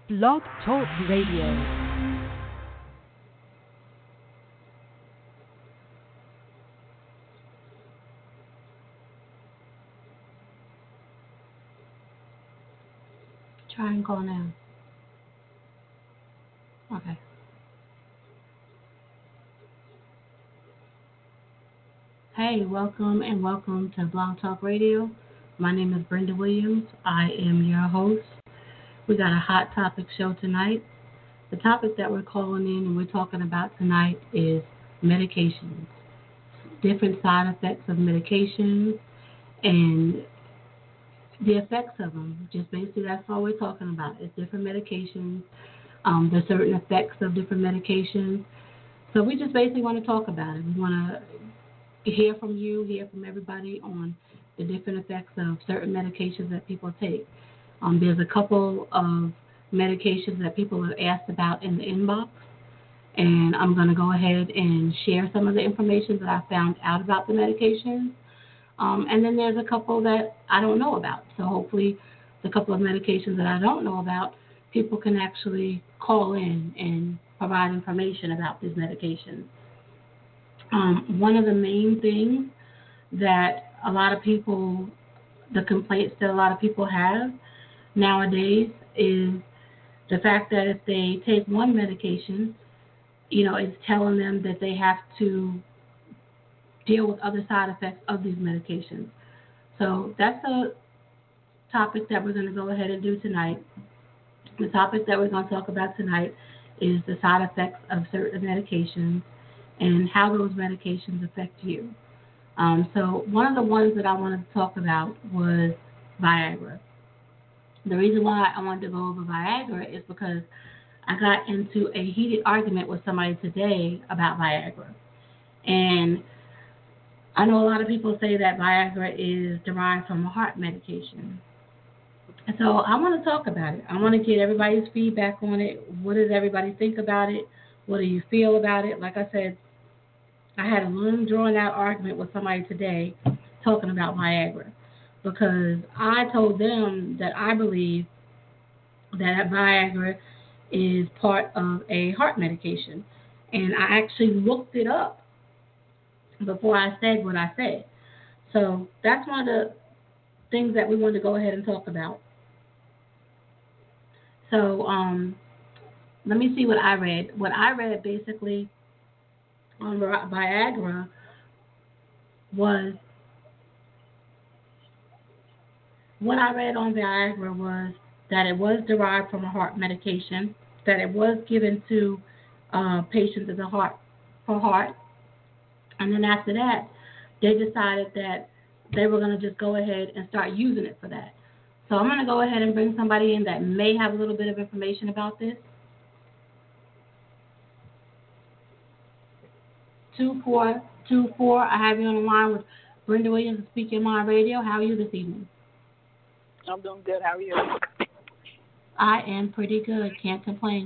Blog Talk Radio. Try and call now. Okay. Hey, welcome to Blog Talk Radio. My name is Brenda Williams. I am your host. We got a hot topic show tonight. The topic that we're calling in and we're talking about tonight is medications, different side effects of medications, and the effects of them. Just basically, that's all we're talking about. It's different medications. There's certain effects of different medications. So we just basically want to talk about it. We want to hear from you, hear from everybody on the different effects of certain medications that people take. There's a couple of medications that people have asked about in the inbox, and I'm going to go ahead and share some of the information that I found out about the medications. And then there's a couple that I don't know about. So hopefully the couple of medications that I don't know about, people can actually call in and provide information about these medications. One of the main things that a lot of people, the complaints that a lot of people have nowadays is the fact that if they take one medication, it's telling them that they have to deal with other side effects of these medications. So that's a topic that we're going to go ahead and do tonight. The topic that we're going to talk about tonight is the side effects of certain medications and how those medications affect you. So one of the ones that I wanted to talk about was Viagra. The reason why I wanted to go over Viagra is because I got into a heated argument with somebody today about Viagra. And I know a lot of people say that Viagra is derived from a heart medication. And so I want to talk about it. I want to get everybody's feedback on it. What does everybody think about it? What do you feel about it? Like I said, I had a long, drawn-out argument with somebody today talking about Viagra because I told them that I believe that Viagra is part of a heart medication. And I actually looked it up before I said what I said. So that's one of the things that we want to go ahead and talk about. So let me see what I read. What I read basically on Viagra was that it was derived from a heart medication, that it was given to patients as for heart. And then after that, they decided that they were going to just go ahead and start using it for that. So I'm going to go ahead and bring somebody in that may have a little bit of information about this. 2424, I have you on the line with Brenda Williams of Speak Your Mind Radio. How are you this evening? I'm doing good. How are you? I am pretty good. Can't complain.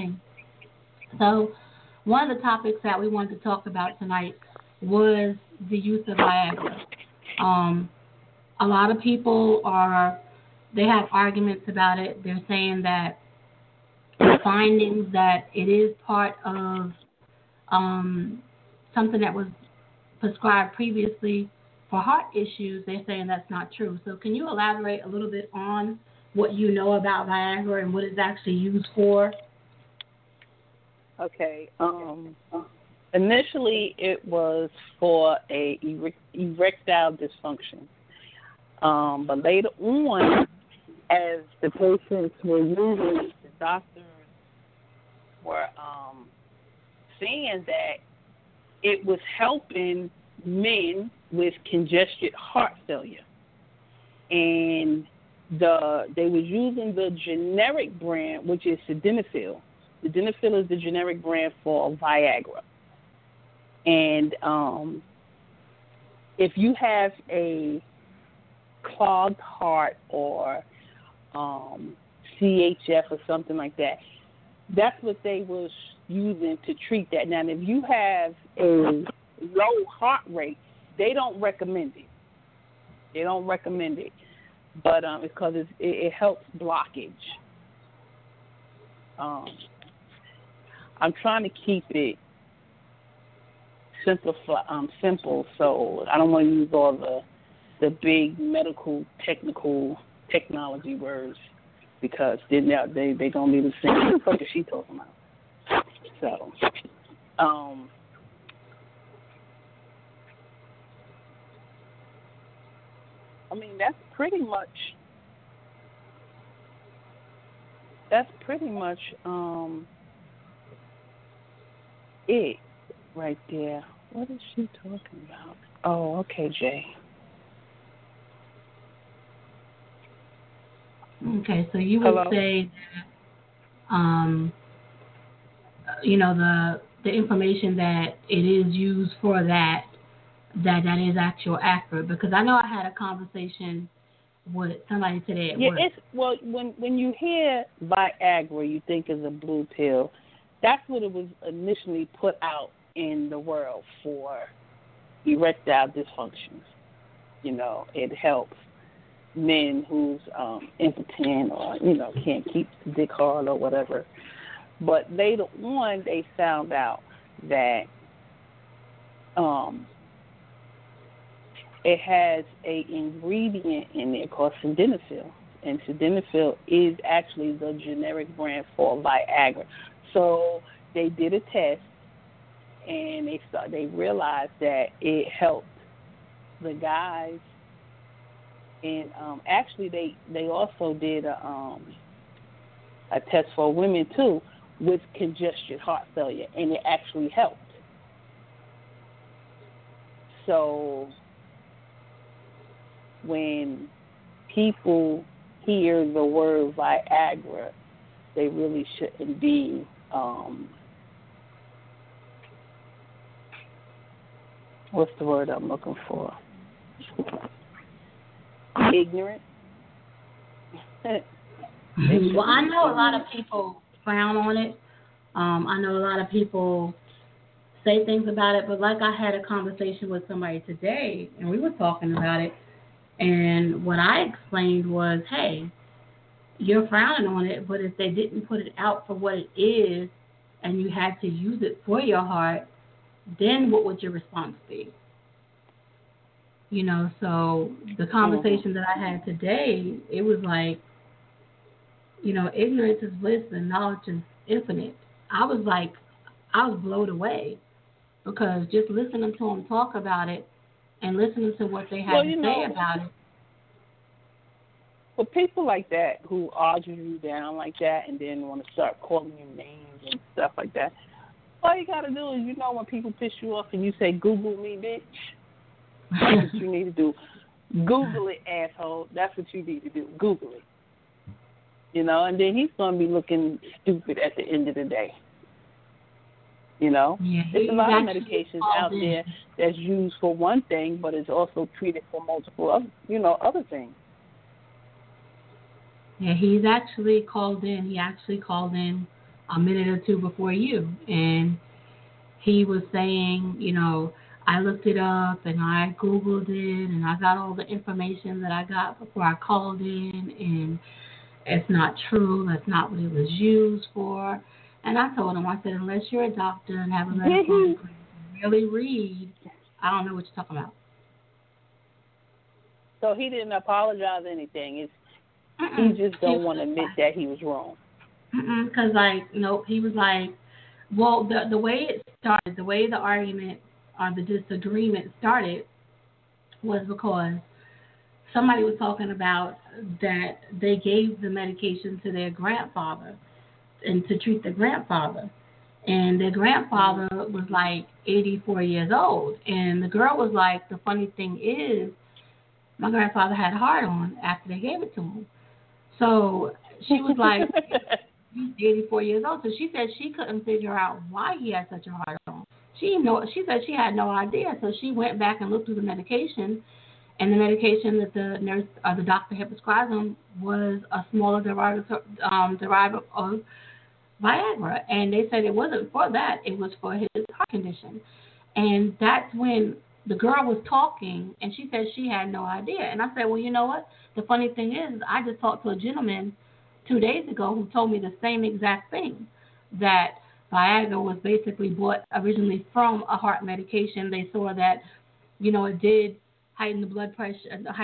So one of the topics that we wanted to talk about tonight was the use of Viagra. A lot of people they have arguments about it. They're saying that the findings that it is part of something that was prescribed previously for heart issues, they're saying that's not true. So can you elaborate a little bit on what you know about Viagra and what it's actually used for? Okay. Initially, it was for a erectile dysfunction. But later on, as the patients were using it, the doctors were seeing that it was helping men with congested heart failure. And they was using the generic brand, which is Sildenafil. Sildenafil is the generic brand for Viagra. And if you have a clogged heart or CHF or something like that, that's what they was using to treat that. Now, if you have a low heart rate, they don't recommend it. But it's because it helps blockage. I'm trying to keep it simple, so I don't want to use all the big medical technology words because then they gonna be the same. What the fuck is she talking about? So, I mean that's pretty much it right there. What is she talking about? Oh, okay, Jay. Okay, so you would Hello? say that, the information that it is used for that is actual accurate, because I know I had a conversation with somebody today at work. When you hear Viagra, you think it's a blue pill. That's what it was initially put out in the world for erectile dysfunctions. It helps men who's impotent or can't keep the dick hard or whatever. But later on, they found out that it has a ingredient in there called sildenafil, and sildenafil is actually the generic brand for Viagra. So they did a test, and they realized that it helped the guys, and actually they also did a test for women too with congested heart failure, and it actually helped. So when people hear the word Viagra, they really shouldn't be what's the word I'm looking for? Ignorant. Well, I know a lot of people frown on it. I know a lot of people say things about it, but like I had a conversation with somebody today, and we were talking about it, and what I explained was, hey, you're frowning on it, but if they didn't put it out for what it is, and you had to use it for your heart, then what would your response be? So the conversation that I had today, it was like, ignorance is bliss and knowledge is infinite. I was blown away, because just listening to them talk about it and listening to what they had to say about it. For people like that who argue you down like that and then want to start calling you names and stuff like that, all you got to do is, when people piss you off and you say, Google me, bitch, that's what you need to do. Google it, asshole. That's what you need to do. Google it. And then he's going to be looking stupid at the end of the day. Yeah, there's a lot of medications out there that's used for one thing, but it's also treated for multiple other things. Yeah, he's actually called in. He actually called in a minute or two before you, and he was saying, I looked it up and I Googled it and I got all the information that I got before I called in, and it's not true. That's not what it was used for. And I told him, I said, unless you're a doctor and have a medical degree, really read, I don't know what you're talking about. So he didn't apologize or anything. He just don't want to admit that he was wrong. Because, he was like, well, the way it started, the way the argument or the disagreement started was because somebody was talking about that they gave the medication to their grandfather and to treat their grandfather. And their grandfather was like 84 years old. And the girl was like, the funny thing is, my grandfather had a heart on after they gave it to him. So she was like, he's 84 years old. So she said she couldn't figure out why he had such a heart on. She said she had no idea. So she went back and looked through the medication, and the medication that the nurse or the doctor had prescribed him was a smaller derivative of Viagra. And they said it wasn't for that. It was for his heart condition. And that's when the girl was talking, and she said she had no idea. And I said, well, you know what? The funny thing is, I just talked to a gentleman 2 days ago who told me the same exact thing, that Viagra was basically bought originally from a heart medication. They saw that, it did heighten the blood pressure,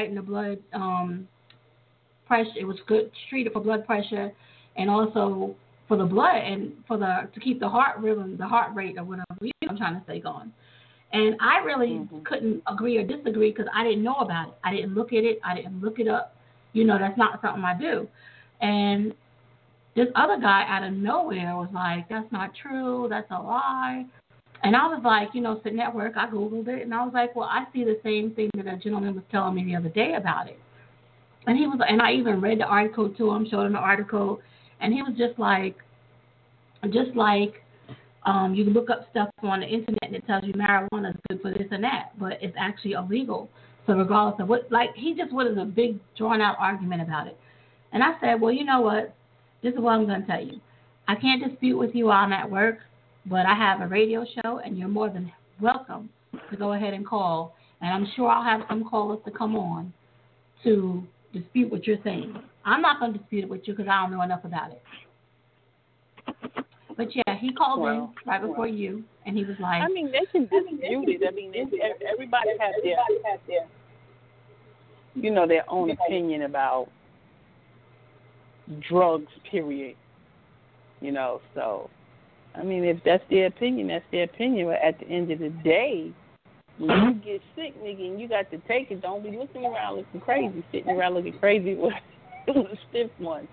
pressure. It was good treated for blood pressure, and also for the blood and to keep the heart rhythm, the heart rate, or whatever I'm trying to say going. And I really couldn't agree or disagree because I didn't know about it. I didn't look at it. I didn't look it up. That's not something I do. And this other guy out of nowhere was like, that's not true. That's a lie. And I was like, sitting at work, I Googled it, and I was like, well, I see the same thing that a gentleman was telling me the other day about it. And I even read the article to him, showed him the article, and he was just like, you look up stuff on the internet and it tells you marijuana is good for this and that, but it's actually illegal. So regardless of what, he just wanted a big drawn out argument about it. And I said, well, you know what? This is what I'm going to tell you. I can't dispute with you while I'm at work, but I have a radio show, and you're more than welcome to go ahead and call. And I'm sure I'll have some callers to come on to dispute what you're saying. I'm not going to dispute it with you because I don't know enough about it. But, yeah, he called in right before you, and he was like... I mean, they can dispute it. I mean, everybody has their, their own opinion about drugs, period. So, I mean, if that's their opinion, that's their opinion. But at the end of the day, when you get sick, nigga, and you got to take it, don't be looking around looking crazy, sitting around looking crazy with a stiff one.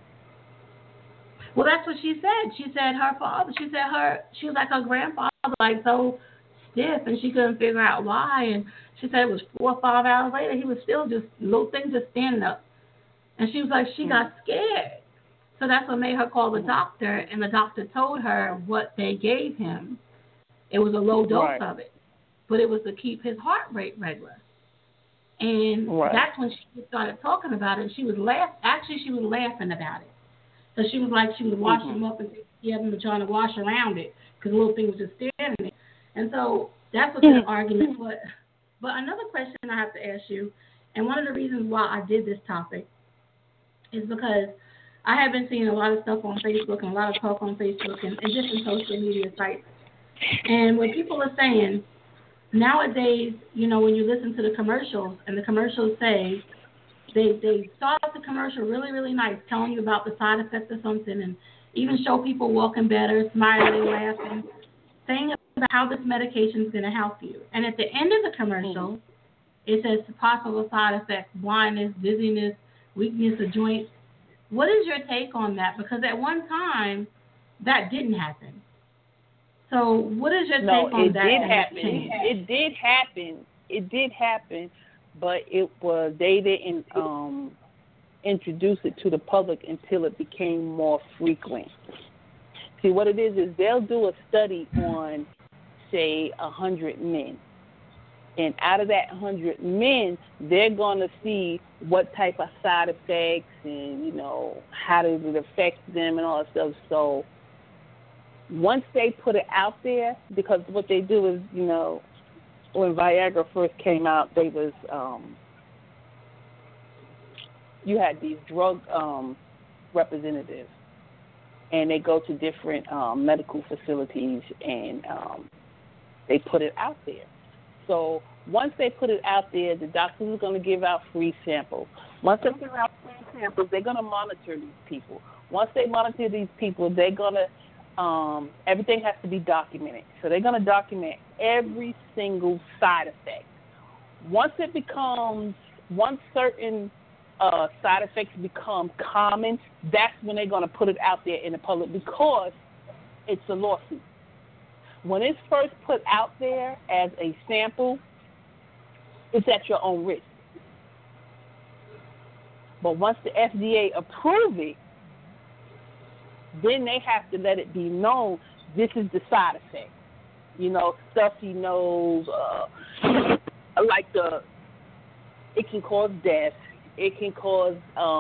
Well, that's what she said. She said her father, she was like her grandfather, like so stiff, and she couldn't figure out why. And she said it was 4 or 5 hours later, he was still just little things just standing up. And she was like, she got scared. So that's what made her call the doctor, and the doctor told her what they gave him. It was a low dose of it, but it was to keep his heart rate regular. And that's when she started talking about it. She was laughing about it. So she was like, she was washing him up and trying to wash around it because the little thing was just standing there. And so that's what the argument was. But another question I have to ask you, and one of the reasons why I did this topic is because I have been seeing a lot of stuff on Facebook and a lot of talk on Facebook and different social media sites. And what people are saying, nowadays, when you listen to the commercials, and the commercials say, they start off the commercial really, really nice, telling you about the side effects of something, and even show people walking better, smiling, laughing, saying about how this medication is going to help you. And at the end of the commercial, it says possible side effects, blindness, dizziness, weakness of joints. What is your take on that? Because at one time, that didn't happen. So what is your take on that? It did happen, but they didn't introduce it to the public until it became more frequent. See, what it is they'll do a study on, say, 100 men. And out of that 100 men, they're going to see what type of side effects and, how does it affect them and all that stuff. So once they put it out there, because what they do is, when Viagra first came out, they was, you had these drug representatives, and they go to different medical facilities, and they put it out there. So once they put it out there, the doctors are going to give out free samples. Once they give out free samples, they're going to monitor these people. Once they monitor these people, they're going to, everything has to be documented. So they're going to document every single side effect. Once certain side effects become common, that's when they're going to put it out there in the public because it's a lawsuit. When it's first put out there as a sample, it's at your own risk. But once the FDA approves it, then they have to let it be known this is the side effect. Stuffy nose, it can cause death. It can cause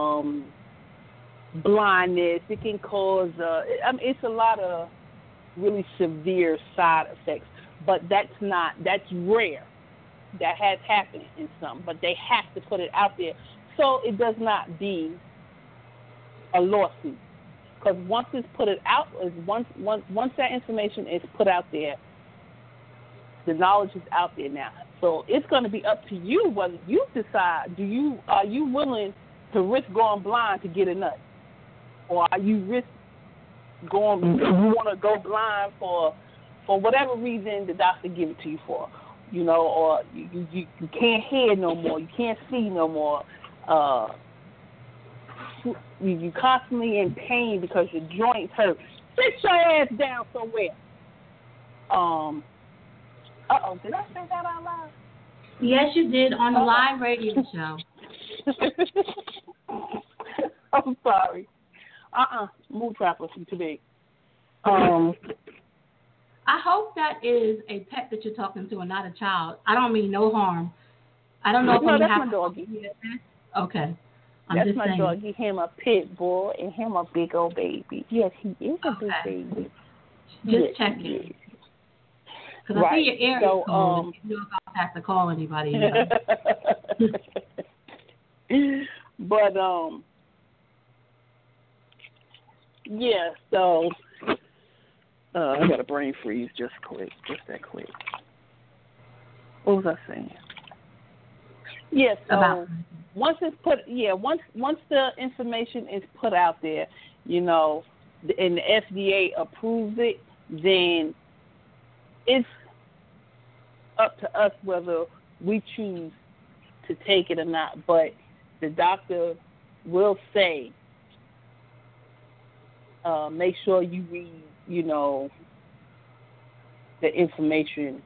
blindness. It can cause, it's a lot of really severe side effects, but that's rare. That has happened in some, but they have to put it out there so it does not be a lawsuit. Because once it's put it out, once that information is put out there, the knowledge is out there now. So it's going to be up to you whether you decide, are you willing to risk going blind to get a nut? Or are you you want to go blind for whatever reason the doctor give it to you for, or you can't hear no more, you can't see no more, you constantly in pain because your joints hurt. Sit your ass down somewhere. Did I say that out loud? Yes, you did on the live radio show. I'm sorry. Mood trapper from today. I hope that is a pet that you're talking to and not a child. I don't mean no harm. I don't know if that's my doggy. Okay. That's my doggy. Him a pit bull and him a big old baby. Yes, he is a big baby. Just checking. Because I see your area code. You know if I'll have to call anybody. But yeah. So I got a brain freeze just that quick. What was I saying? Yeah. So once it's once the information is put out there, and the FDA approves it, then it's up to us whether we choose to take it or not. But the doctor will say, make sure you read, the information.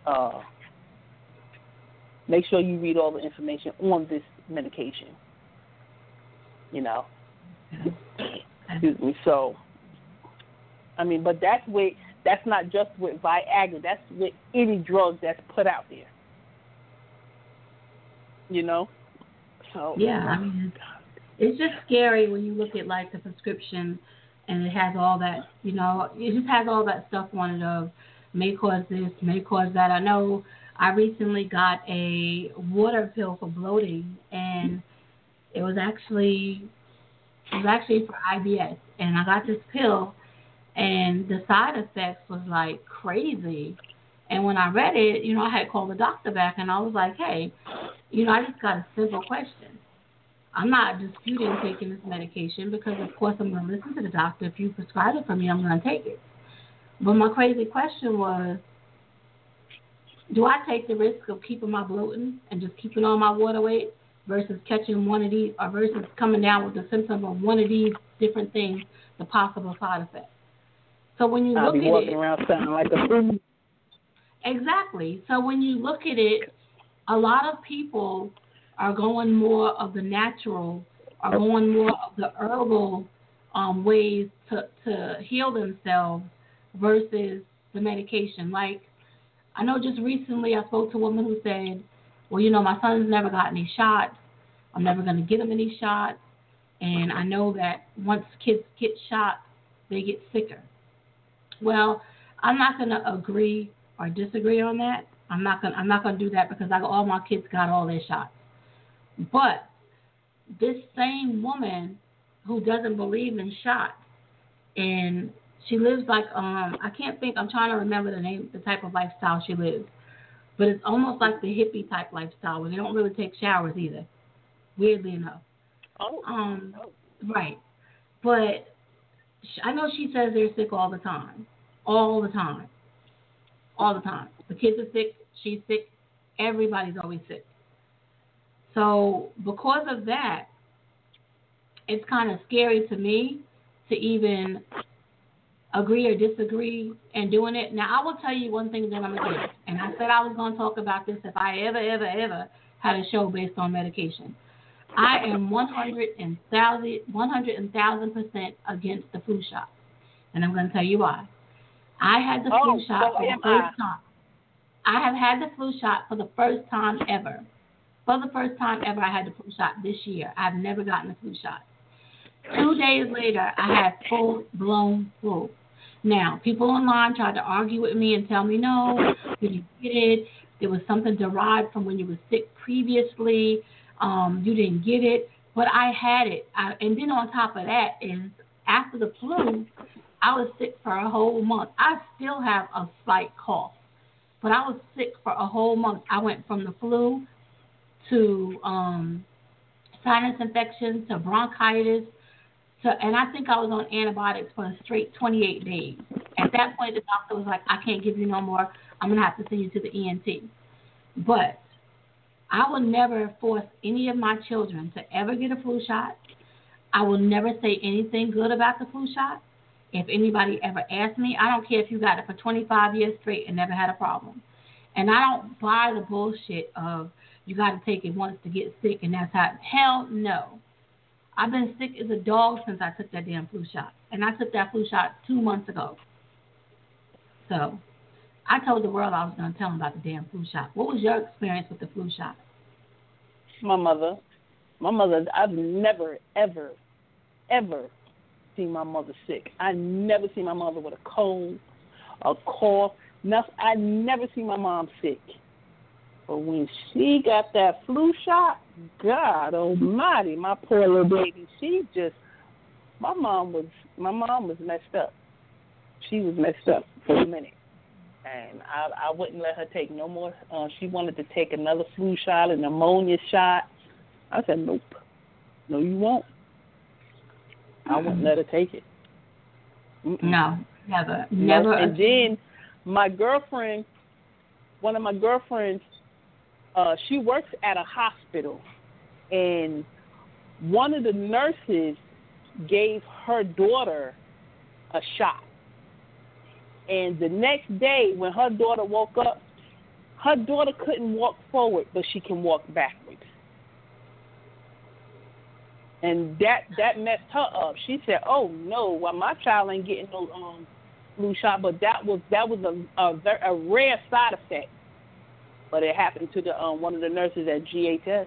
Make sure you read all the information on this medication. Excuse me. So, but that's not just with Viagra. That's with any drug that's put out there. So yeah, it's just scary when you look at like the prescription, and it has all that. It just has all that stuff on it of may cause this, may cause that. I know I recently got a water pill for bloating, and it was actually for IBS, and I got this pill. And the side effects was like crazy. And when I read it, I had called the doctor back and I was like, hey, I just got a simple question. I'm not disputing taking this medication because, of course, I'm going to listen to the doctor. If you prescribe it for me, I'm going to take it. But my crazy question was, do I take the risk of keeping my bloating and just keeping on my water weight versus catching one of these, or versus coming down with the symptom of one of these different things, the possible side effects? So when you look at it, walking around sounding like a fool. Exactly. So when you look at it, a lot of people are going more of the natural, are going more of the herbal ways to heal themselves versus the medication. Like, I know just recently I spoke to a woman who said, well, my son's never got any shots. I'm never going to get him any shots. And I know that once kids get shots, they get sicker. Well, I'm not going to agree or disagree on that. I'm not going to do that because all my kids got all their shots. But this same woman who doesn't believe in shots, and she lives like I'm trying to remember the type of lifestyle she lives, but it's almost like the hippie type lifestyle where they don't really take showers either. Weirdly enough. Right. But I know she says they're sick all the time. All the time. The kids are sick. She's sick. Everybody's always sick. So because of that, it's kind of scary to me to even agree or disagree in doing it. Now, I will tell you one thing that I'm going to do. And I said I was going to talk about this if I ever had a show based on medication. I am 100,000% against the flu shot. And I'm going to tell you why. I had the flu shot for the first time. I have had the flu shot for the first time ever. For the first time ever, I had the flu shot this year. I've never gotten the flu shot. 2 days later, I had full-blown flu. Now, people online tried to argue with me and tell me, no, you didn't get it. There was something derived from when you were sick previously. You didn't get it. But I had it. And then on top of that is after the flu, I was sick for a whole month. I still have a slight cough, but I was sick for a whole month. I went from the flu to sinus infection to bronchitis and I think I was on antibiotics for a straight 28 days. At that point, the doctor was like, I can't give you no more. I'm going to have to send you to the ENT. But I will never force any of my children to ever get a flu shot. I will never say anything good about the flu shot. If anybody ever asks me, I don't care if you got it for 25 years straight and never had a problem. And I don't buy the bullshit of you got to take it once to get sick and that's how. Hell no. I've been sick as a dog since I took that damn flu shot. And I took that flu shot 2 months ago. So I told the world I was going to tell them about the damn flu shot. What was your experience with the flu shot? My mother, I've never, ever, ever seen my mother sick. I never seen my mother with a cold, a cough, nothing. I never seen my mom sick. But when she got that flu shot, God almighty, my poor little baby, my mom was messed up. She was messed up for a minute. And I wouldn't let her take no more. She wanted to take another flu shot, a pneumonia shot. I said, nope. No, you won't. I wouldn't let her take it. No, never. No. And then my girlfriend, one of my girlfriends, she works at a hospital, and one of the nurses gave her daughter a shot. And the next day, when her daughter woke up, her daughter couldn't walk forward, but she can walk backwards. And that messed her up. She said, "Oh no, well my child ain't getting no flu shot." But that was a rare side effect. But it happened to the one of the nurses at GHS.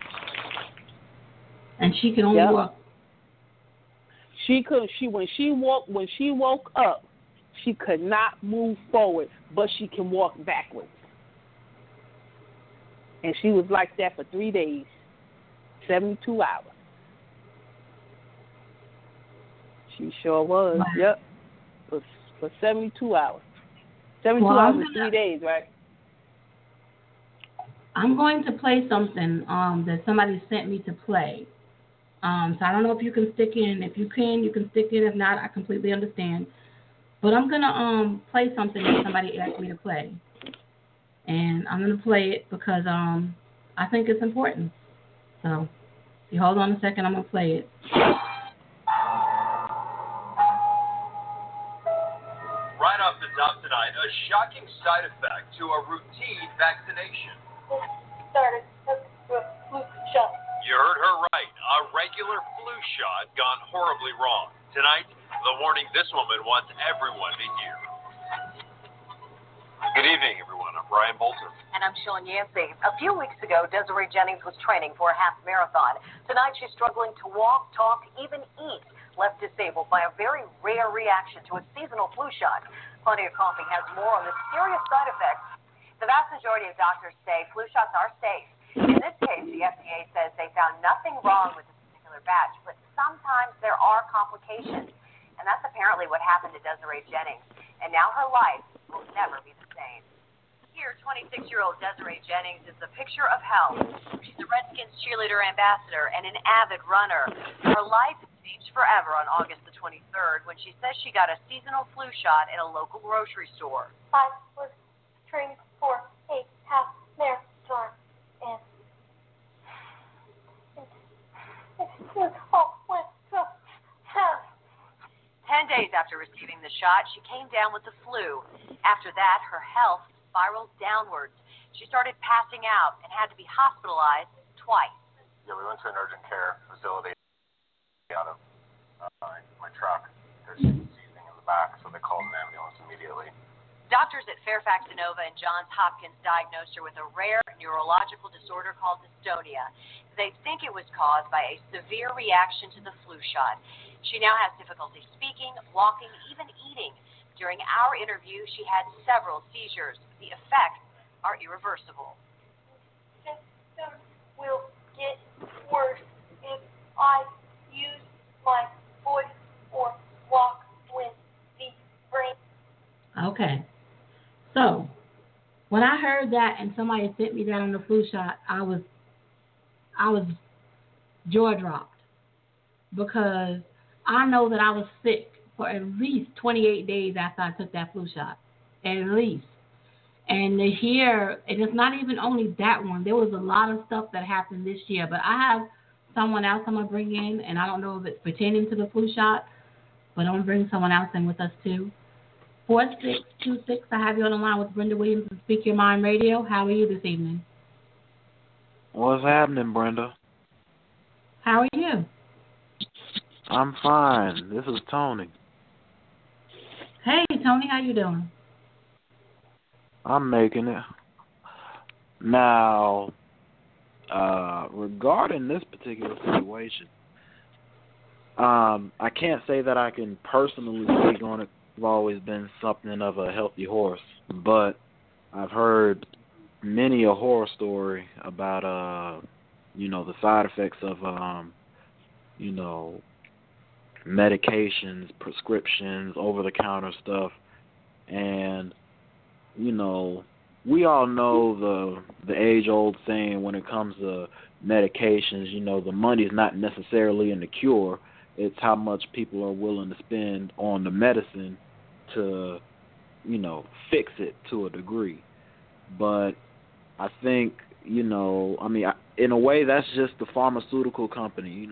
And she can only walk. She could. When she woke up, she could not move forward, but she can walk backwards. And she was like that for 3 days, 72 hours. She sure was. Wow. Yep. For 72 hours. 72 hours and 3 days, right? I'm going to play something that somebody sent me to play. So I don't know if you can stick in. If you can, you can stick in. If not, I completely understand. But I'm going to play something that somebody asked me to play. And I'm going to play it because I think it's important. So if you hold on a second, I'm going to play it. Right off the top tonight, a shocking side effect to a routine vaccination. Started a flu shot. You heard her right. A regular flu shot gone horribly wrong. Tonight, the warning this woman wants everyone to hear. Good evening, everyone. I'm Brian Bolter. And I'm Sean Yancey. A few weeks ago, Desiree Jennings was training for a half marathon. Tonight, she's struggling to walk, talk, even eat, left disabled by a very rare reaction to a seasonal flu shot. Claudia Coffey has more on the serious side effects. The vast majority of doctors say flu shots are safe. In this case, the FDA says they found nothing wrong with this particular batch, but sometimes there are complications. And that's apparently what happened to Desiree Jennings. And now her life will never be the same. Here, 26-year-old Desiree Jennings is the picture of health. She's a Redskins cheerleader ambassador and an avid runner. Her life changed forever on August the 23rd when she says she got a seasonal flu shot at a local grocery store. I was training for a half marathon, and it all went to hell. 10 days after receiving the shot, she came down with the flu. After that, her health spiraled downwards. She started passing out and had to be hospitalized twice. Yeah, we went to an urgent care facility out of my truck. There's seizing in the back, so they called an ambulance immediately. Doctors at Fairfax Inova and Johns Hopkins diagnosed her with a rare neurological disorder called dystonia. They think it was caused by a severe reaction to the flu shot. She now has difficulty speaking, walking, even eating. During our interview, she had several seizures. The effects are irreversible. Symptoms will get worse if I use my voice or walk with the brain. Okay. So, when I heard that and somebody sent me that on the flu shot, I was jaw dropped because I know that I was sick for at least 28 days after I took that flu shot, at least. And to hear, and it's not even only that one. There was a lot of stuff that happened this year, but I have someone else I'm going to bring in, and I don't know if it's pertaining to the flu shot, but I'm going to bring someone else in with us too. 4626, I have you on the line with Brenda Williams and Speak Your Mind Radio. How are you this evening? What's happening, Brenda? How are you? I'm fine. This is Tony. Hey, Tony, how you doing? I'm making it. Now, regarding this particular situation, I can't say that I can personally speak on it. I've always been something of a healthy horse, but I've heard many a horror story about, the side effects of, medications, prescriptions, over-the-counter stuff, and, we all know the age-old saying when it comes to medications, the money's not necessarily in the cure. It's how much people are willing to spend on the medicine to, fix it to a degree. But I think, in a way that's just the pharmaceutical company.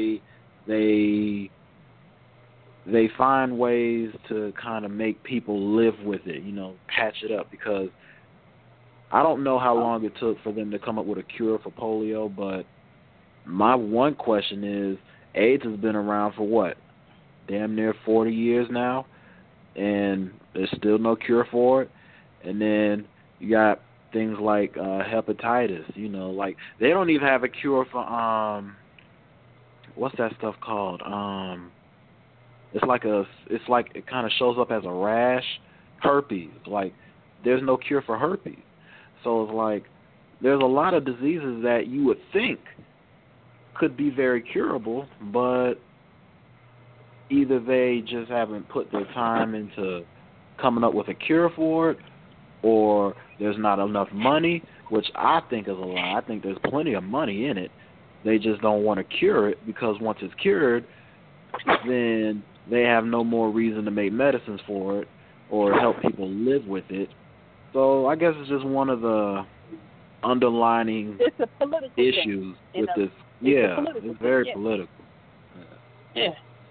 They find ways to kind of make people live with it, patch it up, because I don't know how long it took for them to come up with a cure for polio, but my one question is, AIDS has been around for what? Damn near 40 years now, and there's still no cure for it. And then you got things like hepatitis, like they don't even have a cure for what's that stuff called? It's like it kind of shows up as a rash, herpes. Like there's no cure for herpes. So it's like there's a lot of diseases that you would think could be very curable, but either they just haven't put their time into coming up with a cure for it, or there's not enough money, which I think is a lie. I think there's plenty of money in it. They just don't want to cure it, because once it's cured, then they have no more reason to make medicines for it or help people live with it. So I guess it's just one of the underlining issues with this. Yeah, it's very political. Yeah.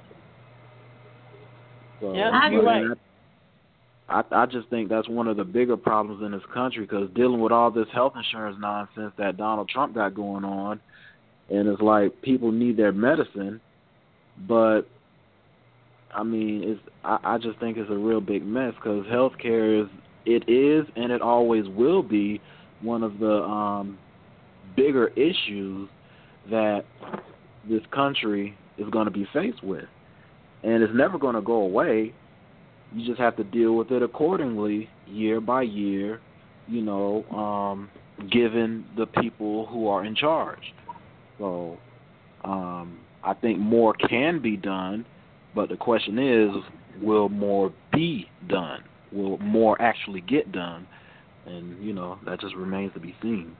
So, yeah, you're right. I just think that's one of the bigger problems in this country, because dealing with all this health insurance nonsense that Donald Trump got going on, and it's like people need their medicine, but I just think it's a real big mess, because healthcare is and it always will be one of the bigger issues that this country is going to be faced with. And it's never going to go away. You just have to deal with it accordingly, year by year, given the people who are in charge. So I think more can be done, but the question is, will more be done? Will more actually get done? And, that just remains to be seen.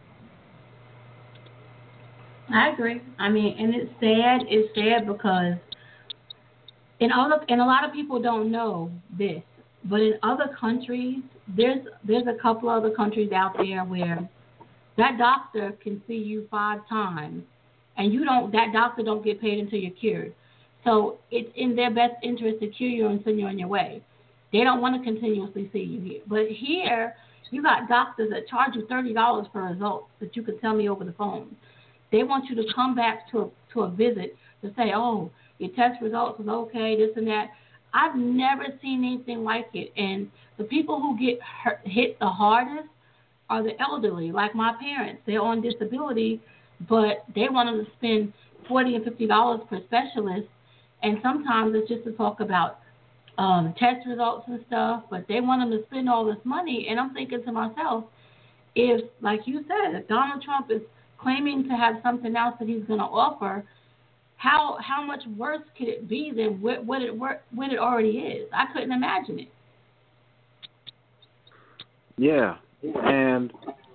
I agree. And it's sad. It's sad because and a lot of people don't know this, but in other countries, there's a couple other countries out there where that doctor can see you 5 times, and that doctor don't get paid until you're cured. So it's in their best interest to cure you and send you on your way. They don't want to continuously see you here. But here, you got doctors that charge you $30 for results that you can tell me over the phone. They want you to come back to a visit to say, oh, your test results is okay, this and that. I've never seen anything like it. And the people who get hit the hardest are the elderly, like my parents. They're on disability, but they want them to spend $40 and $50 per specialist. And sometimes it's just to talk about test results and stuff, but they want them to spend all this money. And I'm thinking to myself, if, like you said, if Donald Trump is claiming to have something else that he's going to offer, how much worse could it be than what it already is? I couldn't imagine it. Yeah, and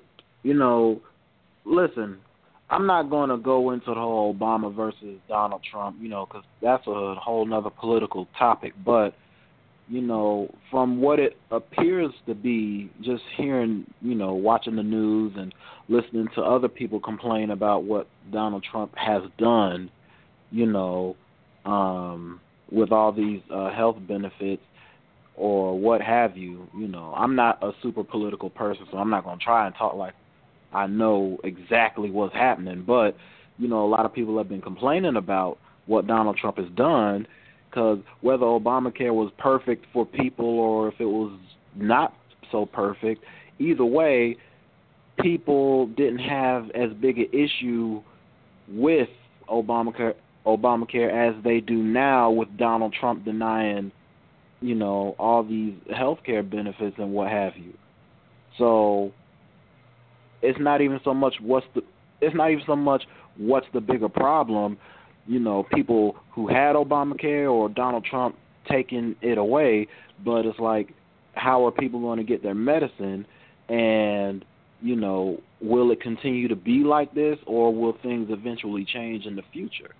listen, I'm not going to go into the whole Obama versus Donald Trump, because that's a whole nother political topic. But, from what it appears to be, just hearing, watching the news and listening to other people complain about what Donald Trump has done, with all these health benefits or what have you, I'm not a super political person, so I'm not going to try and talk like I know exactly what's happening, but, a lot of people have been complaining about what Donald Trump has done, because whether Obamacare was perfect for people or if it was not so perfect, either way, people didn't have as big an issue with Obamacare as they do now with Donald Trump denying, all these health care benefits and what have you. So it's not even so much what's the bigger problem, people who had Obamacare or Donald Trump taking it away, but it's like, how are people going to get their medicine, and, will it continue to be like this, or will things eventually change in the future?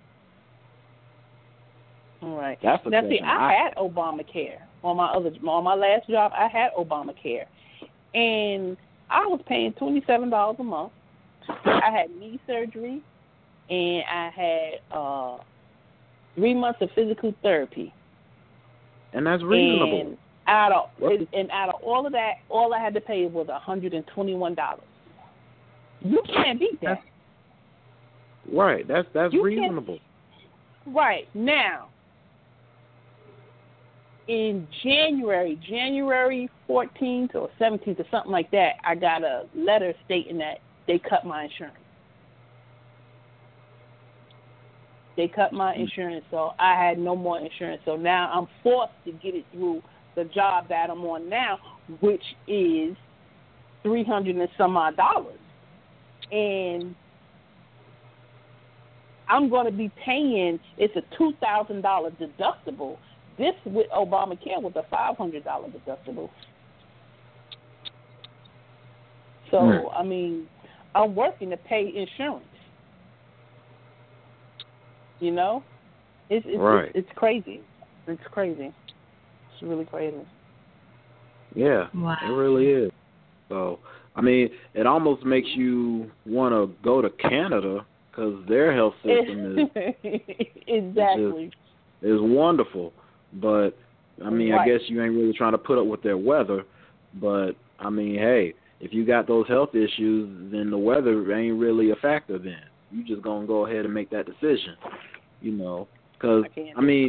All right. That's the now, question. see, I had Obamacare on my last job. I had Obamacare, and I was paying $27 a month. I had knee surgery, and I had 3 months of physical therapy. And that's reasonable. And out of all of that, all I had to pay was $121. You can't beat that. Right. That's reasonable. Right. Now, in January 14th or 17th or something like that, I got a letter stating that they cut my insurance. They cut my insurance, so I had no more insurance. So now I'm forced to get it through the job that I'm on now, which is $300 and some odd. And I'm going to be paying, it's a $2,000 deductible. This with Obamacare was a $500 deductible. So, I mean, I'm working to pay insurance. It's right. It's crazy. It's crazy. It's really crazy. Yeah, wow. It really is. So, I mean, it almost makes you want to go to Canada because their health system is exactly is wonderful. But I mean, right. I guess you ain't really trying to put up with their weather. But I mean, hey, if you got those health issues, then the weather ain't really a factor. Then you just gonna go ahead and make that decision. Because I mean,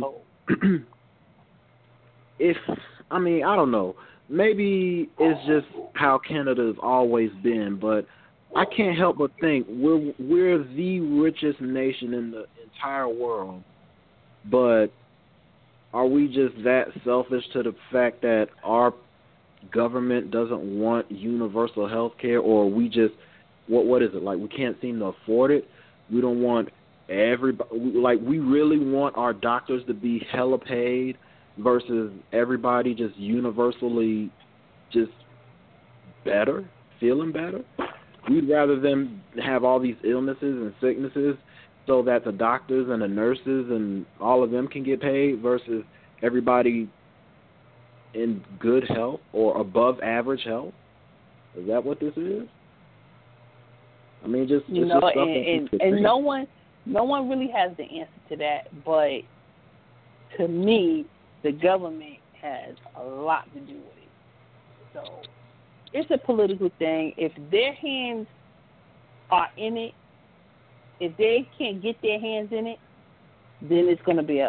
I don't know. Maybe it's just how Canada's always been, but I can't help but think we're the richest nation in the entire world. But are we just that selfish to the fact that our government doesn't want universal health care, or we just what is it, like we can't seem to afford it? We don't want everybody, like we really want our doctors to be hella paid versus everybody just universally just better, feeling better. We'd rather them have all these illnesses and sicknesses so that the doctors and the nurses and all of them can get paid versus everybody in good health or above average health. Is that what this is? I mean, just and no one really has the answer to that, but to me, the government has a lot to do with it. So it's a political thing. If their hands are in it, if they can't get their hands in it, then it's going to be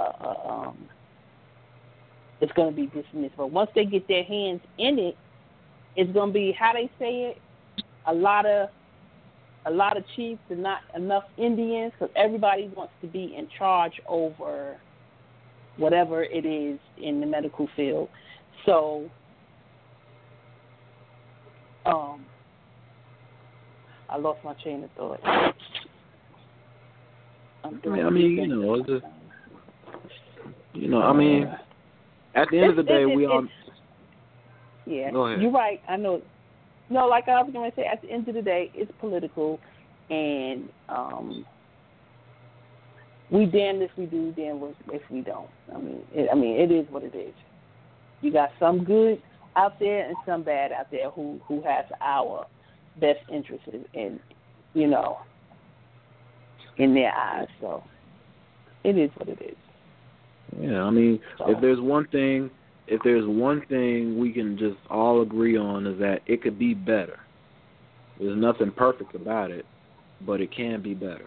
it's going to be dismissed. But once they get their hands in it, it's going to be, how they say it, a lot of chiefs and not enough Indians, because everybody wants to be in charge over whatever it is in the medical field. So, I lost my chain of thought. doing I mean, you know, it's just, you know, I mean, at the end of the day, we all. Yeah, go ahead. You're right. I know. No, like I was going to say, at the end of the day, it's political, and we damn if we do, damn if we don't. I mean, it is what it is. You got some good out there and some bad out there who has our best interests in, you know, in their eyes. So it is what it is. Yeah, I mean, So. if there's one thing we can just all agree on is that it could be better. There's nothing perfect about it, but it can be better.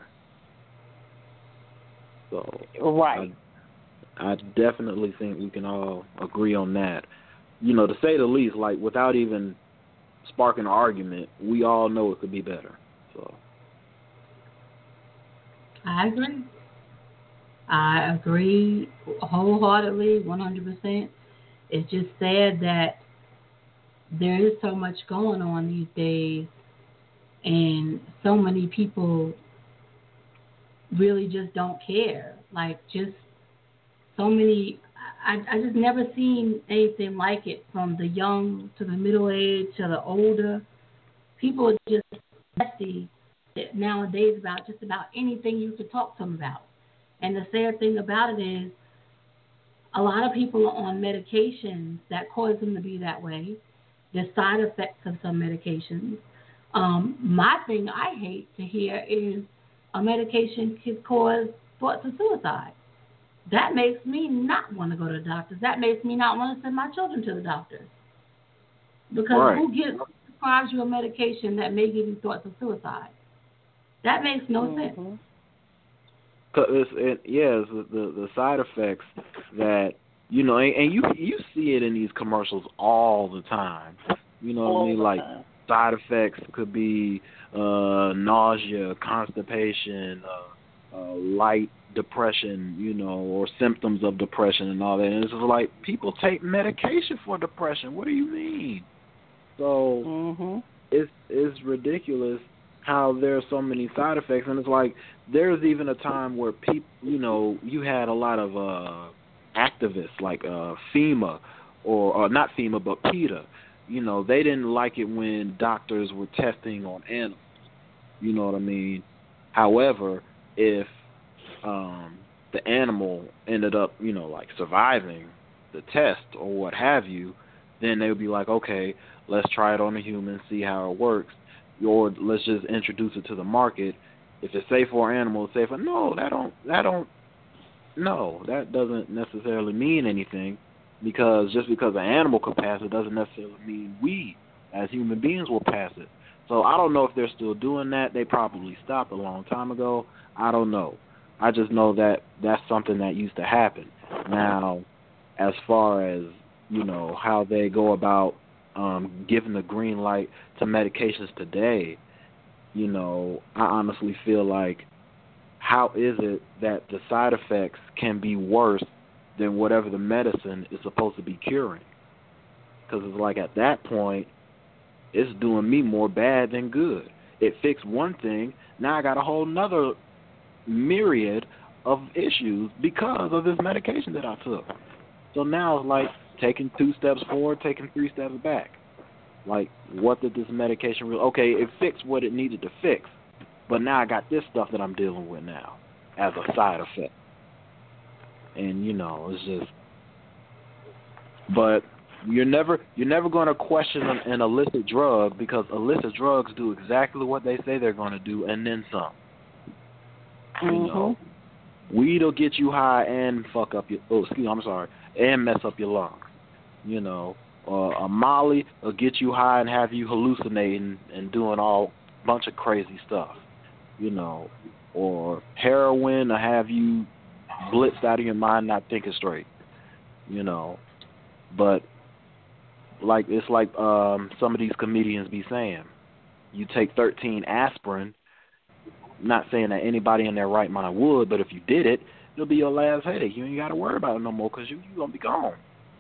So right. I definitely think we can all agree on that. You know, to say the least, like without even sparking an argument, we all know it could be better. So I agree wholeheartedly, 100%. It's just sad that there is so much going on these days, and so many people really just don't care. Like, just so many. I just never seen anything like it, from the young to the middle age to the older. People are just nasty nowadays about just about anything you could talk to them about. And the sad thing about it is, a lot of people are on medications that cause them to be that way. The side effects of some medications. My thing I hate to hear is a medication could cause thoughts of suicide. That makes me not want to go to the doctors. That makes me not want to send my children to the doctors. Because right. who prescribes you a medication that may give you thoughts of suicide? That makes no sense. Cause it's the side effects that, you know, and you see it in these commercials all the time. You know what I mean? Like, side effects could be nausea, constipation, light depression, you know, or symptoms of depression and all that. And it's just like, people take medication for depression. What do you mean? So it's ridiculous how there are so many side effects. And it's like, there's even a time where people, you know, you had a lot of activists like FEMA, or not FEMA, but PETA. You know, they didn't like it when doctors were testing on animals. You know what I mean? However, if the animal ended up, you know, like surviving the test or what have you, then they would be like, okay, let's try it on a human, see how it works, or let's just introduce it to the market. If it's safe for an animal, it's safe for that doesn't necessarily mean anything, because just because an animal could pass it doesn't necessarily mean we as human beings will pass it. So I don't know if they're still doing that. They probably stopped a long time ago. I don't know. I just know that that's something that used to happen. Now, as far as, you know, how they go about giving the green light to medications today, you know, I honestly feel like, how is it that the side effects can be worse than whatever the medicine is supposed to be curing? Because it's like, at that point, it's doing me more bad than good. It fixed one thing, now I got a whole nother myriad of issues because of this medication that I took. So now it's like taking 2 steps forward, taking 3 steps back. Like, what did this medication really... Okay, it fixed what it needed to fix, but now I got this stuff that I'm dealing with now as a side effect. And, you know, it's just... But you're never going to question an illicit drug, because illicit drugs do exactly what they say they're going to do, and then some. You know, weed will get you high and fuck up your... and mess up your lungs. You know, a Molly will get you high and have you hallucinating and doing all bunch of crazy stuff. You know, or heroin will have you blitzed out of your mind, not thinking straight. You know, but like, it's like some of these comedians be saying, you take 13 aspirin. Not saying that anybody in their right mind would, but if you did it, it'll be your last headache. You ain't got to worry about it no more, because you're going to be gone.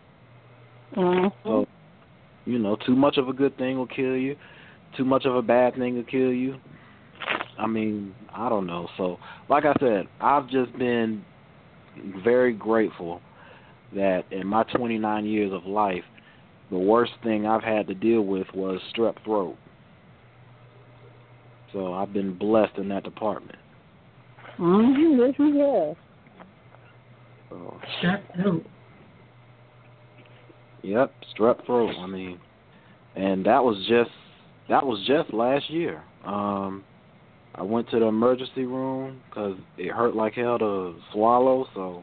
So, you know, too much of a good thing will kill you. Too much of a bad thing will kill you. I mean, I don't know. So, like I said, I've just been very grateful that in my 29 years of life, the worst thing I've had to deal with was strep throat. So I've been blessed in that department. Yes, you have. So, Strep throat. yep, strep throat. I mean, and that was just last year. I went to the emergency room because it hurt like hell to swallow. So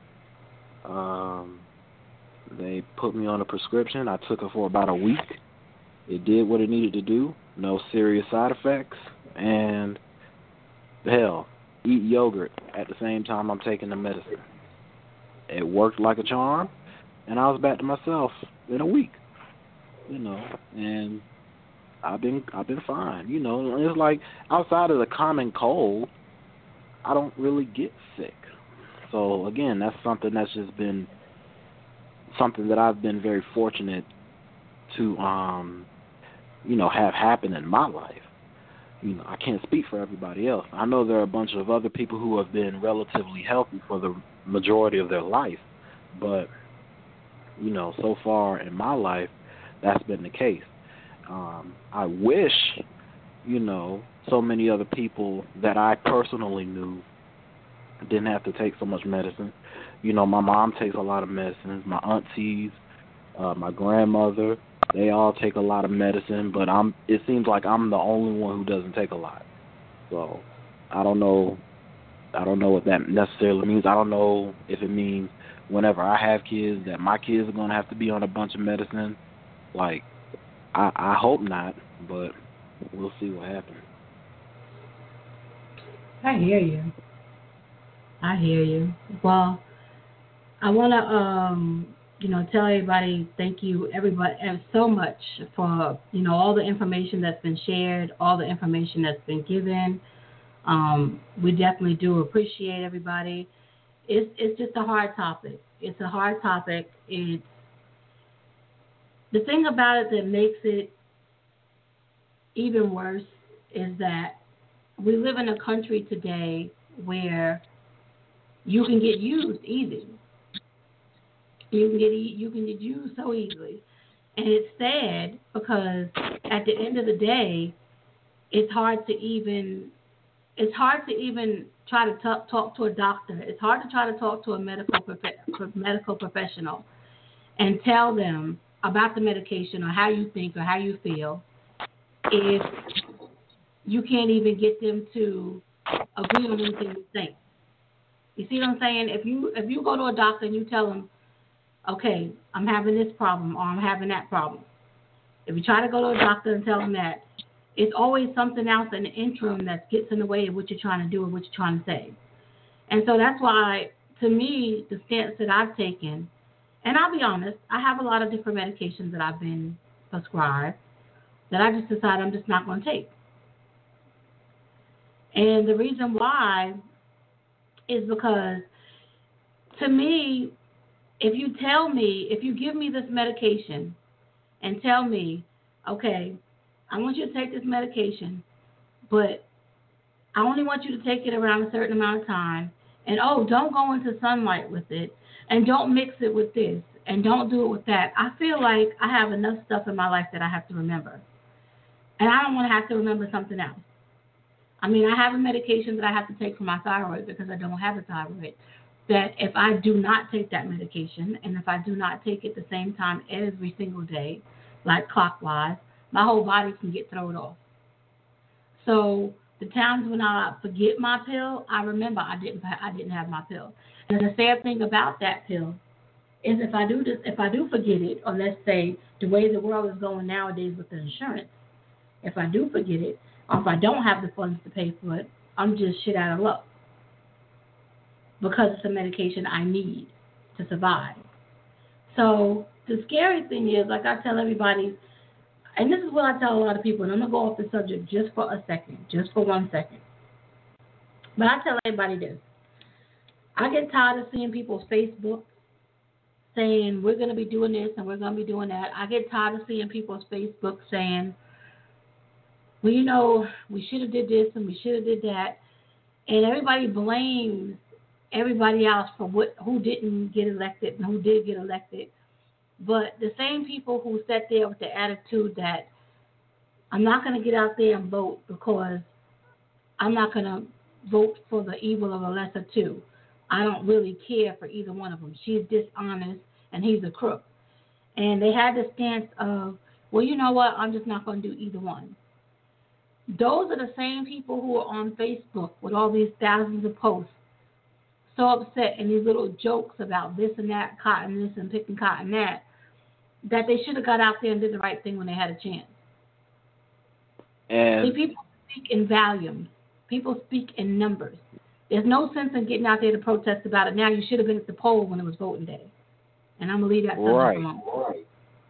they put me on a prescription. I took it for about a week. It did what it needed to do. No serious side effects. And hell, eat yogurt at the same time I'm taking the medicine. It worked like a charm, and I was back to myself in a week. And I've been fine. It's like outside of the common cold, I don't really get sick. So again, that's something that's just been something that I've been very fortunate to have happen in my life. I can't speak for everybody else. I know there are a bunch of other people who have been relatively healthy for the majority of their life, but so far in my life, that's been the case. I wish, so many other people that I personally knew didn't have to take so much medicine. My mom takes a lot of medicines. My aunties, my grandmother, they all take a lot of medicine, but it seems like I'm the only one who doesn't take a lot. So I don't know what that necessarily means. I don't know if it means whenever I have kids that my kids are going to have to be on a bunch of medicine. Like, I hope not, but we'll see what happens. I hear you. Well, I want to, tell everybody thank you, everybody, so much for, all the information that's been shared, all the information that's been given. We definitely do appreciate everybody. It's just a hard topic. It's a hard topic. It's the thing about it that makes it even worse is that we live in a country today where you can get used easy. You can get used so easily, and it's sad because at the end of the day, it's hard to even try to talk to a doctor. It's hard to try to talk to a medical professional and tell them about the medication or how you think or how you feel if you can't even get them to agree on anything you think. You see what I'm saying? If you go to a doctor and you tell them, okay, I'm having this problem or I'm having that problem. If you try to go to a doctor and tell them that, it's always something else in the interim that gets in the way of what you're trying to do or what you're trying to say. And so that's why, to me, the stance that I've taken, and I'll be honest, I have a lot of different medications that I've been prescribed that I just decided I'm just not going to take. And the reason why is because, to me, if you give me this medication and tell me, okay, I want you to take this medication, but I only want you to take it around a certain amount of time, and don't go into sunlight with it, and don't mix it with this, and don't do it with that. I feel like I have enough stuff in my life that I have to remember, and I don't want to have to remember something else. I mean, I have a medication that I have to take for my thyroid because I don't have a thyroid, that if I do not take that medication, and if I do not take it the same time every single day, like clockwise, my whole body can get thrown off. So the times when I forget my pill, I remember I didn't have my pill. And the sad thing about that pill is if I do forget it, or let's say the way the world is going nowadays with the insurance, if I do forget it, or if I don't have the funds to pay for it, I'm just shit out of luck. Because it's a medication I need to survive. So the scary thing is, like I tell everybody, and this is what I tell a lot of people, and I'm going to go off the subject just for 1 second. But I tell everybody this. I get tired of seeing people's Facebook saying, we're going to be doing this and we're going to be doing that. I get tired of seeing people's Facebook saying, well, we should have did this and we should have did that, and everybody blames everybody else for who didn't get elected and who did get elected. But the same people who sat there with the attitude that I'm not going to get out there and vote because I'm not going to vote for the evil of a lesser two. I don't really care for either one of them. She's dishonest and he's a crook. And they had the stance of, well, you know what, I'm just not going to do either one. Those are the same people who are on Facebook with all these thousands of posts, so upset, and these little jokes about this and that, cotton this and picking cotton that they should have got out there and did the right thing when they had a chance. And see, people speak in volumes. People speak in numbers. There's no sense in getting out there to protest about it now. You should have been at the poll when it was voting day. And I'm gonna leave that alone. Right.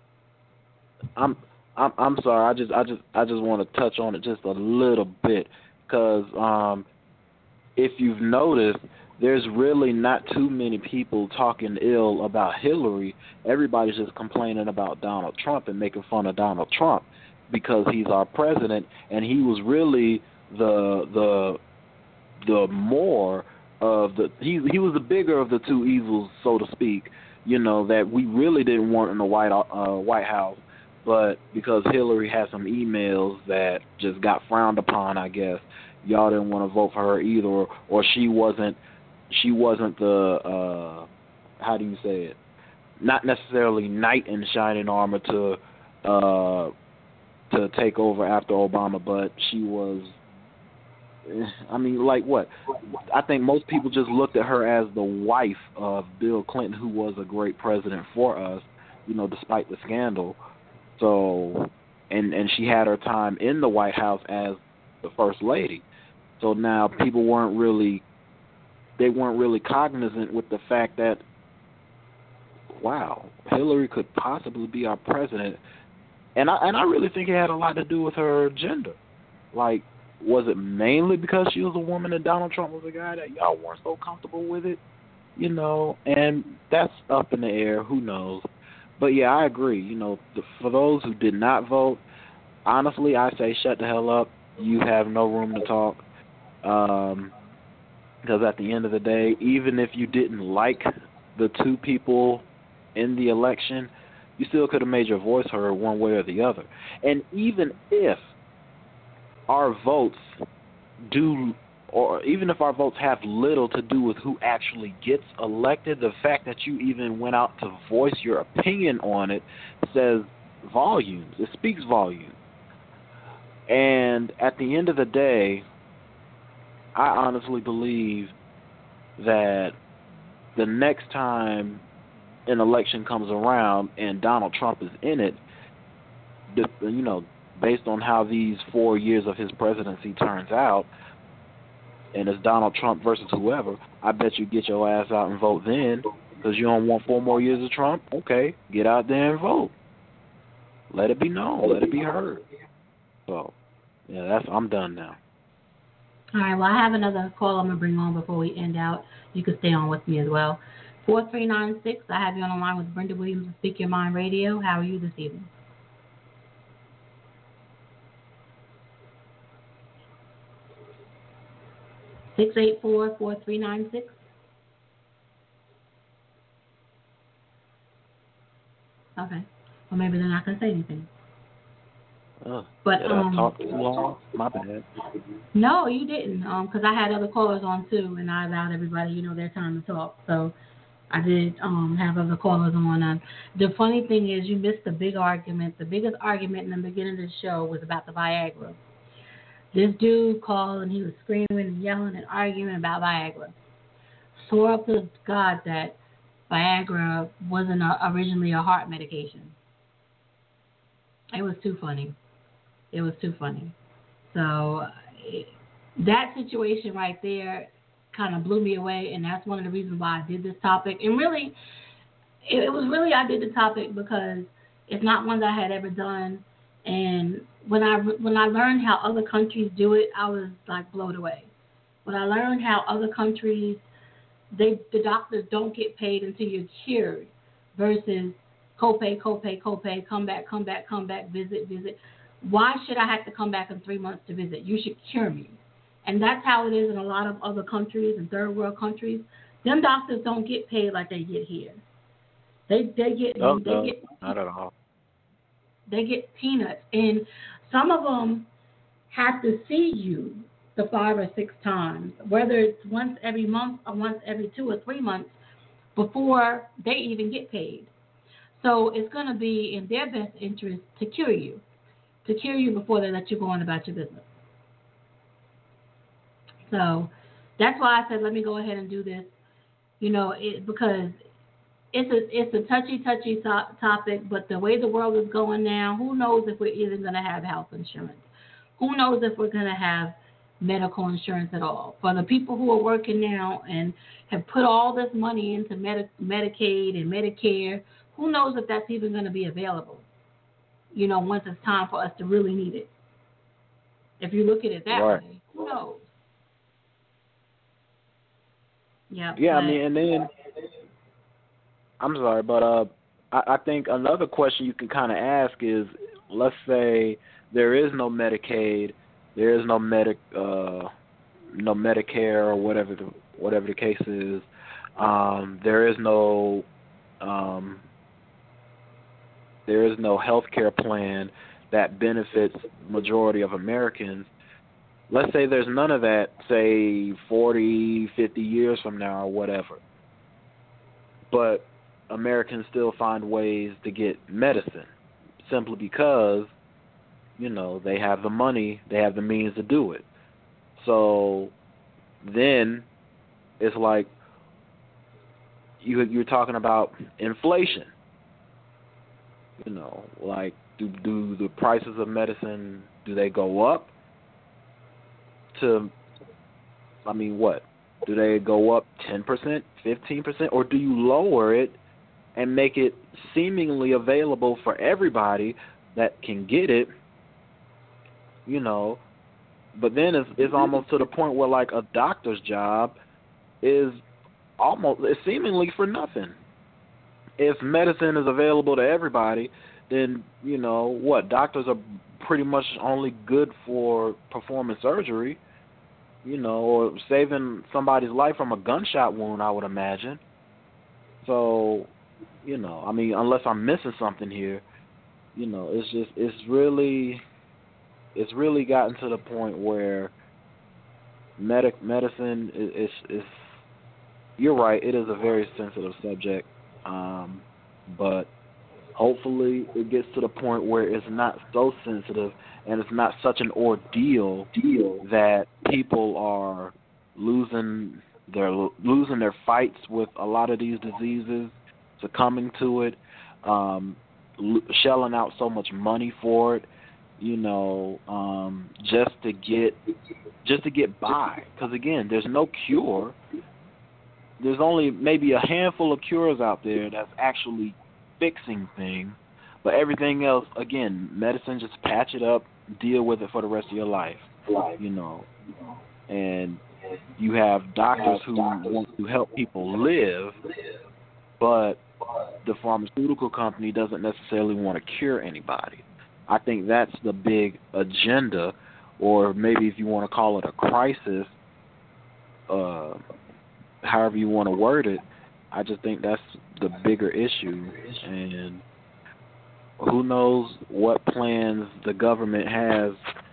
I'm sorry. I just want to touch on it just a little bit because if you've noticed, there's really not too many people talking ill about Hillary. Everybody's just complaining about Donald Trump and making fun of Donald Trump because he's our president, and he was really the more of the he was the bigger of the two evils, so to speak. You know, that we really didn't want in the White House, but because Hillary had some emails that just got frowned upon, I guess y'all didn't want to vote for her either, or she wasn't the how do you say it? Not necessarily knight in shining armor to take over after Obama, but she was. I mean, like what? I think most people just looked at her as the wife of Bill Clinton, who was a great president for us, you know, despite the scandal. So, and she had her time in the White House as the first lady. So now people weren't really cognizant with the fact that, wow, Hillary could possibly be our president. And I really think it had a lot to do with her gender. Like, was it mainly because she was a woman and Donald Trump was a guy that y'all weren't so comfortable with it? You know, and that's up in the air. Who knows? But, yeah, I agree. You know, for those who did not vote, honestly, I say shut the hell up. You have no room to talk. Because at the end of the day, even if you didn't like the two people in the election, you still could have made your voice heard one way or the other. And even if our votes even if our votes have little to do with who actually gets elected, the fact that you even went out to voice your opinion on it says volumes. It speaks volumes. And at the end of the day, I honestly believe that the next time an election comes around and Donald Trump is in it, you know, based on how these 4 years of his presidency turns out, and it's Donald Trump versus whoever, I bet you get your ass out and vote then, because you don't want 4 more years of Trump. Okay, get out there and vote. Let it be known. Let it be heard. So, yeah, I'm done now. All right, well, I have another call I'm going to bring on before we end out. You can stay on with me as well. 4396, I have you on the line with Brenda Williams of Speak Your Mind Radio. How are you this evening? Six 684-4396. Okay. Well, maybe they're not going to say anything. But did I talk too long? My bad. No, you didn't. Because I had other callers on too, and I allowed everybody, you know, their time to talk. So I did have other callers on. The funny thing is, you missed the big argument. The biggest argument in the beginning of the show was about the Viagra. This dude called and he was screaming and yelling and arguing about Viagra. Swore up to God that Viagra wasn't originally a heart medication. It was too funny. It was too funny. So that situation right there kind of blew me away, and that's one of the reasons why I did this topic. And really, I did the topic because it's not one that I had ever done. And when I learned how other countries do it, I was like blown away. When I learned how other countries, the doctors don't get paid until you're cured, versus copay, come back, visit. Why should I have to come back in 3 months to visit? You should cure me. And that's how it is in a lot of other countries and third world countries. Them doctors don't get paid like they get here. They get not at all. They get peanuts, and some of them have to see you the 5 or 6 times, whether it's once every month or once every 2 or 3 months, before they even get paid. So it's going to be in their best interest to cure you before they let you go on about your business. So that's why I said, let me go ahead and do this, because it's a touchy topic, but the way the world is going now, who knows if we're even going to have health insurance? Who knows if we're going to have medical insurance at all? For the people who are working now and have put all this money into Medicaid and Medicare, who knows if that's even going to be available, once it's time for us to really need it. If you look at it that way, who knows? Yeah, I mean, and then, I'm sorry, but I think another question you can kind of ask is, let's say there is no Medicaid, there is no Medicare or whatever the case is. There is no health care plan that benefits majority of Americans. Let's say there's none of that, say 40, 50 years from now or whatever. But Americans still find ways to get medicine simply because, they have the money, they have the means to do it. So then it's like you're talking about inflation. Like do the prices of medicine, do they go up to, what? Do they go up 10%, 15%, or do you lower it and make it seemingly available for everybody that can get it, But then it's almost to the point where, like, a doctor's job is seemingly for nothing. If medicine is available to everybody, then, doctors are pretty much only good for performing surgery, or saving somebody's life from a gunshot wound, I would imagine. So, unless I'm missing something here, it's really gotten to the point where medicine is you're right, it is a very sensitive subject, but hopefully it gets to the point where it's not so sensitive and it's not such an ordeal that people are losing their fights with a lot of these diseases, succumbing to it, shelling out so much money for it, just to get by. Because again, there's no cure. There's only maybe a handful of cures out there that's actually fixing things, but everything else, again, medicine, just patch it up, deal with it for the rest of your life, and you have doctors who want to help people live, but the pharmaceutical company doesn't necessarily want to cure anybody. I think that's the big agenda, or maybe if you want to call it a crisis, however you want to word it. I just think that's the bigger issue, and who knows what plans the government has,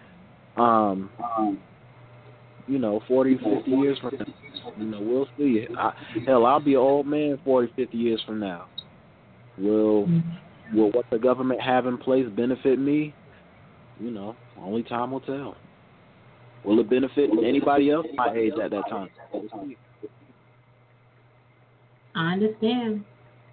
40, 50 years from now. We'll see. I'll be an old man 40, 50 years from now. Will what the government have in place benefit me? Only time will tell. Will it benefit anybody else my age at that time? We'll see. I understand.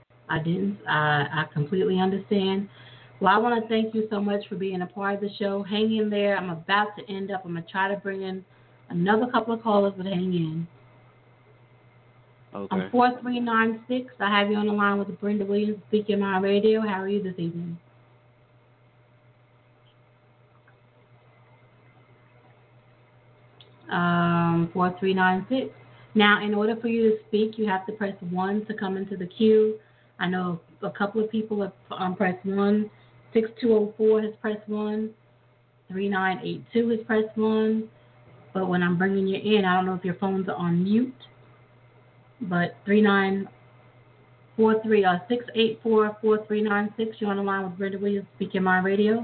I completely understand. Well, I want to thank you so much for being a part of the show. Hang in there. I'm about to end up. I'm going to try to bring in another couple of callers, but hang in. Okay. I'm 4396. I have you on the line with Brenda Williams, Speaking My Radio. How are you this evening? Um, 4396. Now, in order for you to speak, you have to press 1 to come into the queue. I know a couple of people have pressed 1. 6204 has pressed 1. 3982 is press 1. But when I'm bringing you in, I don't know if your phones are on mute. But 684-4396. You're on the line with Brenda Williams, Speak Your Mind Radio.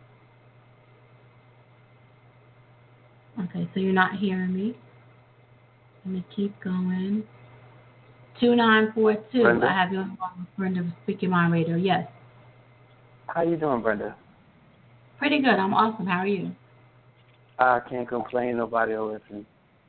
Okay, so you're not hearing me. Let me keep going. 2942. Brenda? I have you on the line with Brenda, Speak Your Mind Radio. Yes. How you doing, Brenda? Pretty good. I'm awesome. How are you? I can't complain. Nobody will listen.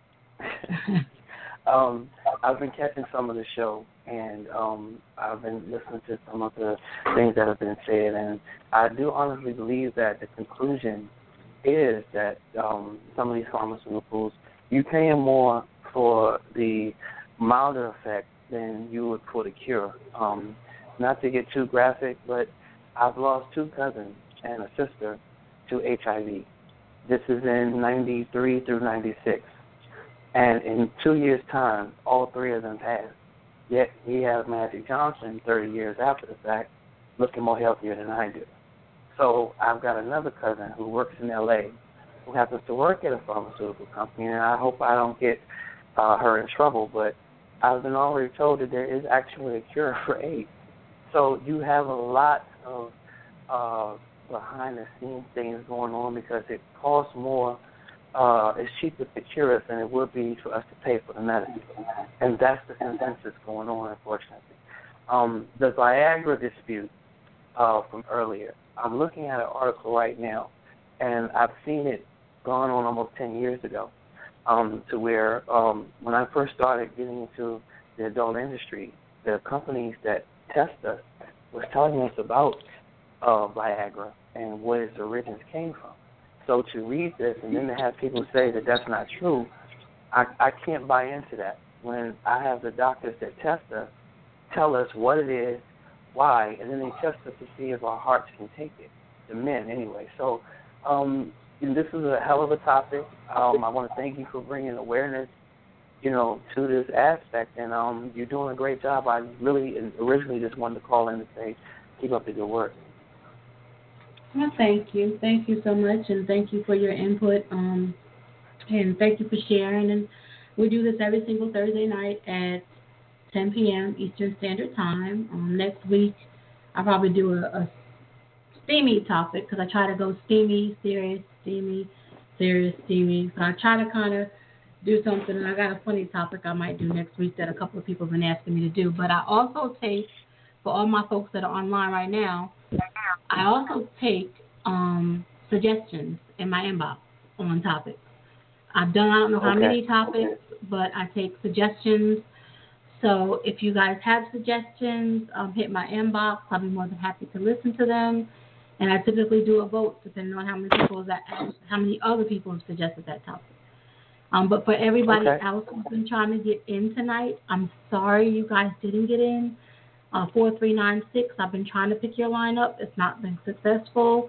I've been catching some of the show, and I've been listening to some of the things that have been said, and I do honestly believe that the conclusion is that some of these pharmaceuticals, you paying more for the milder effect than you would for the cure. Not to get too graphic, but I've lost 2 cousins and a sister to HIV. This is in 93 through 96. And in 2 years' time, all 3 of them passed. Yet he has Magic Johnson 30 years after the fact, looking more healthier than I do. So I've got another cousin who works in L.A. who happens to work at a pharmaceutical company, and I hope I don't get her in trouble, but I've been already told that there is actually a cure for AIDS. So you have a lot of behind-the-scenes things going on because it costs more. It's cheaper to cure us than it would be for us to pay for the medicine. And that's the consensus going on, unfortunately. The Viagra dispute from earlier, I'm looking at an article right now, and I've seen it gone on almost 10 years ago, to where when I first started getting into the adult industry, the companies that test us was telling us about Viagra and where its origins came from. So to read this and then to have people say that that's not true, I can't buy into that. When I have the doctors that test us tell us what it is, why, and then they test us to see if our hearts can take it, the men anyway. So this is a hell of a topic. I want to thank you for bringing awareness, to this aspect, and you're doing a great job. I really originally just wanted to call in and say, keep up the good work. Well, thank you. Thank you so much, and thank you for your input, and thank you for sharing. And we do this every single Thursday night at 10 p.m. Eastern Standard Time. Next week, I'll probably do a steamy topic because I try to go steamy, serious, steamy, serious, steamy. So I try to kind of do something, and I got a funny topic I might do next week that a couple of people have been asking me to do. But I also take, for all my folks that are online right now, I also take suggestions in my inbox on topics. I've done, I don't know how many topics, but I take suggestions. So if you guys have suggestions, hit my inbox. I'll be more than happy to listen to them. And I typically do a vote depending on how many other people have suggested that topic. But for everybody else who's been trying to get in tonight, I'm sorry you guys didn't get in. 4396, I've been trying to pick your line up. It's not been successful.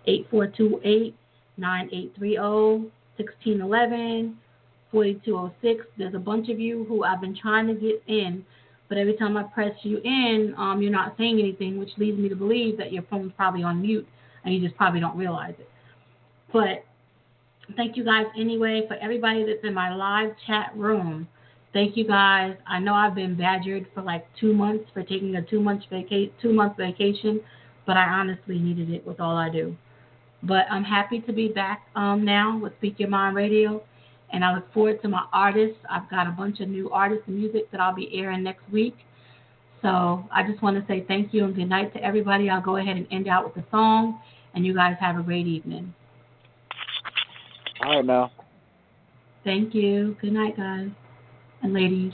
8428-9830-1611, 4206. There's a bunch of you who I've been trying to get in, but every time I press you in, you're not saying anything, which leads me to believe that your phone's probably on mute, and you just probably don't realize it. But thank you guys anyway. For everybody that's in my live chat room, thank you guys. I know I've been badgered for like 2 months for taking a 2-month vacation, but I honestly needed it with all I do. But I'm happy to be back now with Speak Your Mind Radio, and I look forward to my artists. I've got a bunch of new artists and music that I'll be airing next week. So I just want to say thank you and good night to everybody. I'll go ahead and end out with a song, and you guys have a great evening. All right, now. Thank you. Good night, guys and ladies.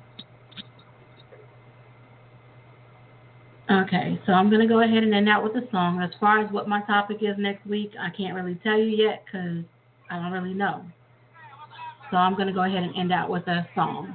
Okay, so I'm going to go ahead and end out with a song. As far as what my topic is next week, I can't really tell you yet because I don't really know. So I'm going to go ahead and end out with a song.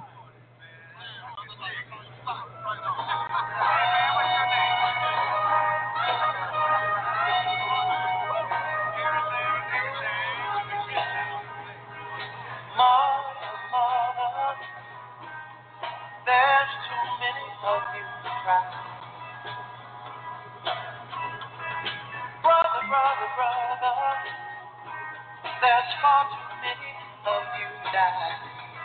There's far too many of you die.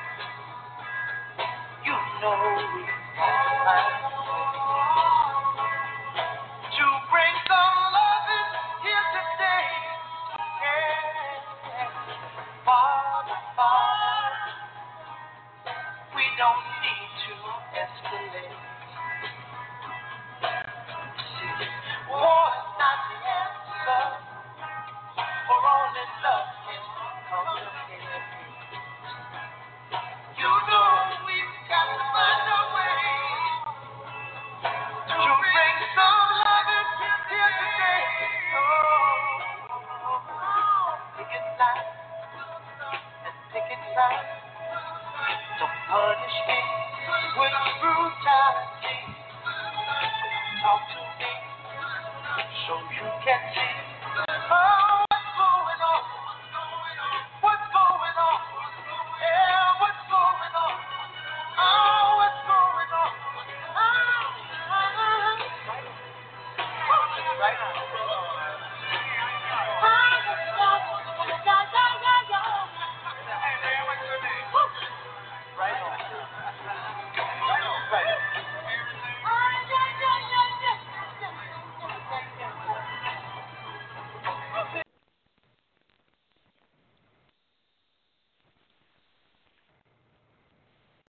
You know we have to find a way to bring some loving here today. Yeah. Father, Father, we don't need to escalate. See, war is not the answer, for only love can complicate. You know we've got to find a way to bring some loving here today. Oh, pick it light and pick it right. Don't punish me with brutality. Talk to me so you can see. Oh, what's going on? What's going on? Yeah, what's going on? Oh, what's going on? Right.